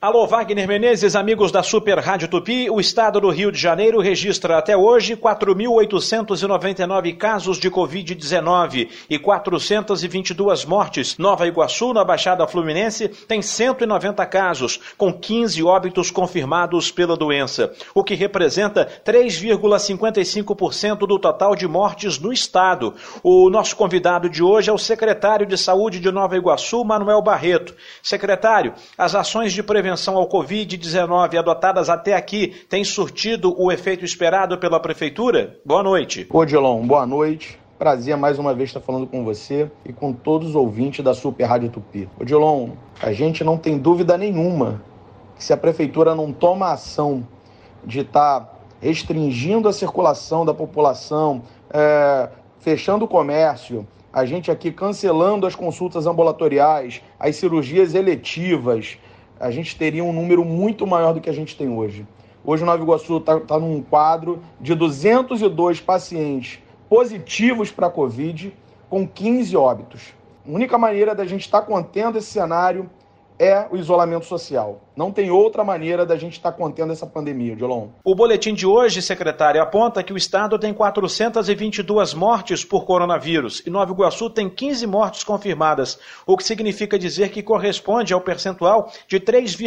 Alô, Wagner Menezes, amigos da Super Rádio Tupi. O estado do Rio de Janeiro registra até hoje 4.899 casos de Covid-19 e 422 mortes. Nova Iguaçu, na Baixada Fluminense, tem 190 casos, com 15 óbitos confirmados pela doença, o que representa 3,55% do total de mortes no estado. O nosso convidado de hoje é o secretário de Saúde de Nova Iguaçu, Manuel Barreto. Secretário, as ações de prevenção ao Covid-19 adotadas até aqui têm surtido o efeito esperado pela Prefeitura? Boa noite. Ô, Dilon, boa noite. Prazer mais uma vez estar falando com você e com todos os ouvintes da Super Rádio Tupi. Ô, Dilon, a gente não tem dúvida nenhuma que se a Prefeitura não toma ação de estar restringindo a circulação da população, fechando o comércio, a gente aqui cancelando as consultas ambulatoriais, as cirurgias eletivas, a gente teria um número muito maior do que a gente tem hoje. Hoje o Nova Iguaçu está num quadro de 202 pacientes positivos para a Covid, com 15 óbitos. A única maneira da gente estar contendo esse cenário é o isolamento social. Não tem outra maneira da gente estar contendo essa pandemia, Dilon. O boletim de hoje, secretário, aponta que o estado tem 422 mortes por coronavírus e Nova Iguaçu tem 15 mortes confirmadas, o que significa dizer que corresponde ao percentual de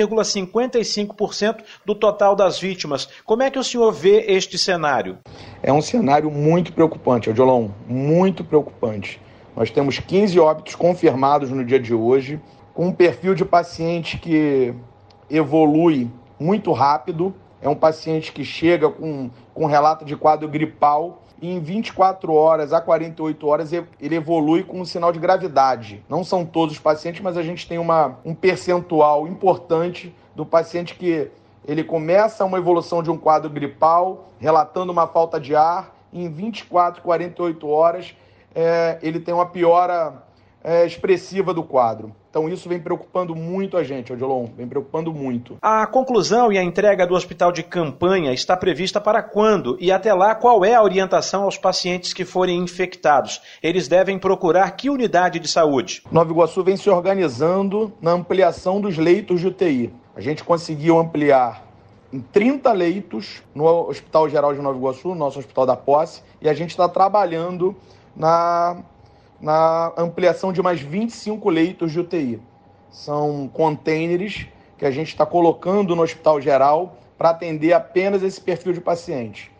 3,55% do total das vítimas. Como é que o senhor vê este cenário? É um cenário muito preocupante, Dilon, muito preocupante. Nós temos 15 óbitos confirmados no dia de hoje, com um perfil de paciente que evolui muito rápido. É um paciente que chega com relato de quadro gripal e em 24 horas a 48 horas ele evolui com um sinal de gravidade. Não são todos os pacientes, mas a gente tem um percentual importante do paciente que ele começa uma evolução de um quadro gripal, relatando uma falta de ar, e em 24, 48 horas ele tem uma piora expressiva do quadro. Então isso vem preocupando muito a gente, Odilon, vem preocupando muito. A conclusão e a entrega do hospital de campanha está prevista para quando? E até lá, qual é a orientação aos pacientes que forem infectados? Eles devem procurar que unidade de saúde? Nova Iguaçu vem se organizando na ampliação dos leitos de UTI. A gente conseguiu ampliar em 30 leitos no Hospital Geral de Nova Iguaçu, nosso Hospital da Posse, e a gente está trabalhando na ampliação de mais 25 leitos de UTI. São containers que a gente está colocando no Hospital Geral para atender apenas esse perfil de pacientes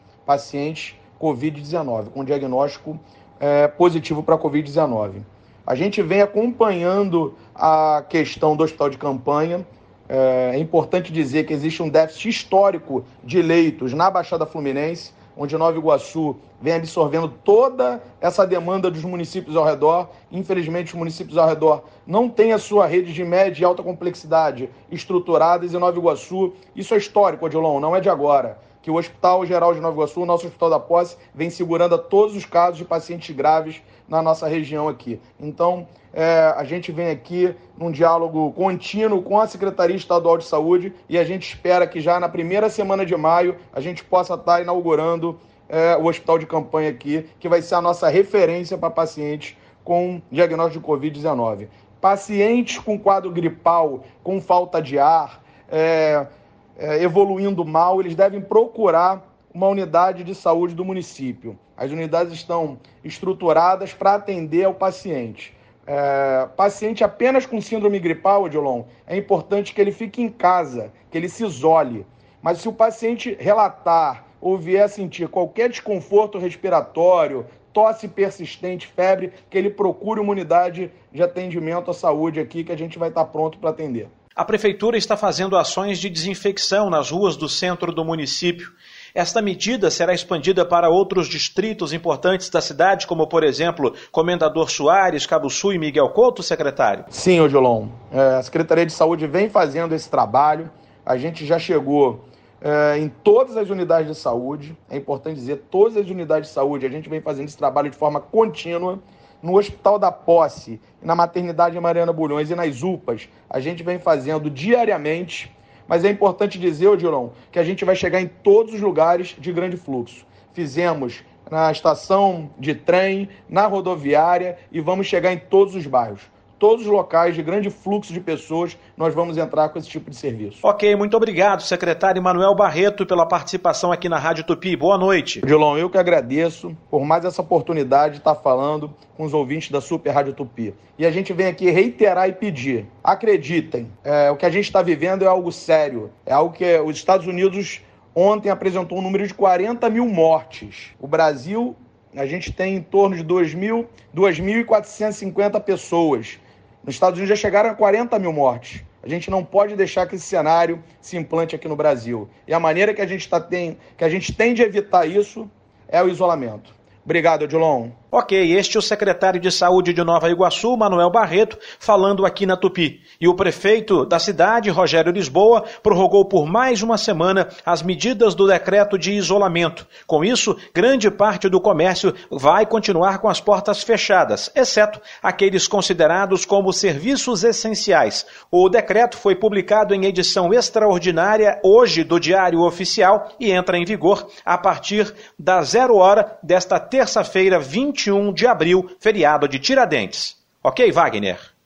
Covid-19, com diagnóstico positivo para Covid-19. A gente vem acompanhando a questão do hospital de campanha. É importante dizer que existe um déficit histórico de leitos na Baixada Fluminense, onde Nova Iguaçu vem absorvendo toda essa demanda dos municípios ao redor. Infelizmente, os municípios ao redor não têm a sua rede de média e alta complexidade estruturadas, e Nova Iguaçu, isso é histórico, Odilon, não é de agora, que o Hospital Geral de Nova Iguaçu, o nosso Hospital da Posse, vem segurando a todos os casos de pacientes graves na nossa região aqui. Então, a gente vem aqui num diálogo contínuo com a Secretaria Estadual de Saúde e a gente espera que já na primeira semana de maio a gente possa estar inaugurando o hospital de campanha aqui, que vai ser a nossa referência para pacientes com diagnóstico de Covid-19. Pacientes com quadro gripal, com falta de ar, evoluindo mal, eles devem procurar uma unidade de saúde do município. As unidades estão estruturadas para atender ao paciente. Paciente apenas com síndrome gripal, Odilon, é importante que ele fique em casa, que ele se isole. Mas se o paciente relatar ou vier a sentir qualquer desconforto respiratório, tosse persistente, febre, que ele procure uma unidade de atendimento à saúde aqui, que a gente vai estar pronto para atender. A Prefeitura está fazendo ações de desinfecção nas ruas do centro do município. Esta medida será expandida para outros distritos importantes da cidade, como, por exemplo, Comendador Soares, Cabo Sul e Miguel Couto, secretário? Sim, Odilon. A Secretaria de Saúde vem fazendo esse trabalho. A gente já chegou em todas as unidades de saúde. É importante dizer, todas as unidades de saúde, a gente vem fazendo esse trabalho de forma contínua. No Hospital da Posse, na Maternidade Mariana Bulhões e nas UPAs, a gente vem fazendo diariamente. Mas é importante dizer, Odilon, que a gente vai chegar em todos os lugares de grande fluxo. Fizemos na estação de trem, na rodoviária e vamos chegar em todos os bairros. todos os locais de grande fluxo de pessoas, nós vamos entrar com esse tipo de serviço. Ok, muito obrigado, secretário Manuel Barreto, pela participação aqui na Rádio Tupi. Boa noite. Odilon, eu que agradeço por mais essa oportunidade de estar falando com os ouvintes da Super Rádio Tupi. E a gente vem aqui reiterar e pedir. Acreditem, o que a gente está vivendo é algo sério. É algo que os Estados Unidos ontem apresentou um número de 40 mil mortes. O Brasil, a gente tem em torno de 2.450 pessoas. Nos Estados Unidos já chegaram a 40 mil mortes. A gente não pode deixar que esse cenário se implante aqui no Brasil. E a maneira que a gente tem de evitar isso é o isolamento. Obrigado, Odilon. Ok, este é o secretário de Saúde de Nova Iguaçu, Manuel Barreto, falando aqui na Tupi. E o prefeito da cidade, Rogério Lisboa, prorrogou por mais uma semana as medidas do decreto de isolamento. Com isso, grande parte do comércio vai continuar com as portas fechadas, exceto aqueles considerados como serviços essenciais. O decreto foi publicado em edição extraordinária hoje do Diário Oficial e entra em vigor a partir das 00h desta terça-feira, 21 de abril, feriado de Tiradentes. Ok, Wagner?